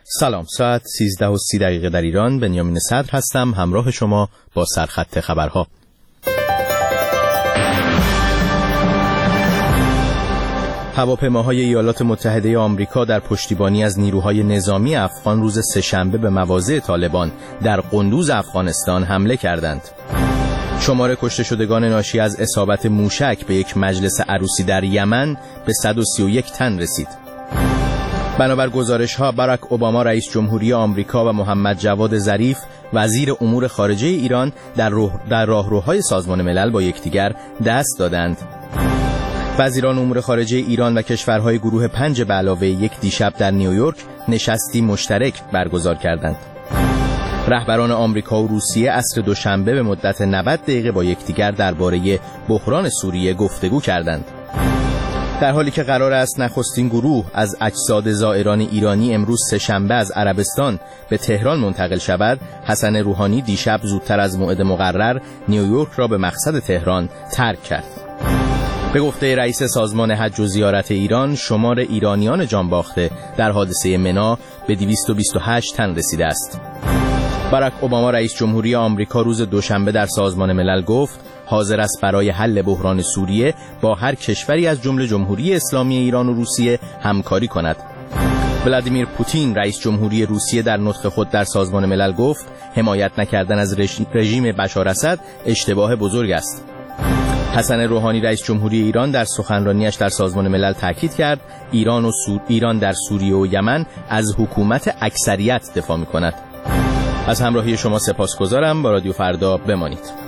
سلام، ساعت 13:30 در ایران. بنیامین صدر هستم، همراه شما با سرخط خبرها. هواپیماهای ایالات متحده آمریکا در پشتیبانی از نیروهای نظامی افغان روز سه‌شنبه به مواضع طالبان در قندوز افغانستان حمله کردند. شمار کشته شدگان ناشی از اصابت موشک به یک مجلس عروسی در یمن به 131 تن رسید. بنابر گزارش‌ها باراک اوباما رئیس جمهوری آمریکا و محمد جواد ظریف وزیر امور خارجه ایران در راهروهای سازمان ملل با یکدیگر دست دادند. وزیران امور خارجه ایران و کشورهای گروه 5 به علاوه یک دیشب در نیویورک نشستی مشترک برگزار کردند. رهبران آمریکا و روسیه عصر دوشنبه به مدت 90 دقیقه با یکدیگر درباره بحران سوریه گفتگو کردند. در حالی که قرار است نخستین گروه از اجساد زائران ایرانی امروز سه‌شنبه از عربستان به تهران منتقل شود، حسن روحانی دیشب زودتر از موعد مقرر نیویورک را به مقصد تهران ترک کرد. به گفته رئیس سازمان حج و زیارت ایران، شمار ایرانیان جانباخته در حادثه منی به 228 تن رسیده است. باراک اوباما رئیس جمهوری آمریکا روز دوشنبه در سازمان ملل گفت حاضر است برای حل بحران سوریه با هر کشوری از جمله جمهوری اسلامی ایران و روسیه همکاری کند. ولادیمیر پوتین رئیس جمهوری روسیه در نطق خود در سازمان ملل گفت حمایت نکردن از رژیم بشار اسد اشتباه بزرگ است. حسن روحانی رئیس جمهوری ایران در سخنرانیش در سازمان ملل تاکید کرد ایران در سوریه و یمن از حکومت اکثریت دفاع می‌کند. از همراهی شما سپاسگزارم. با رادیو فردا بمانید.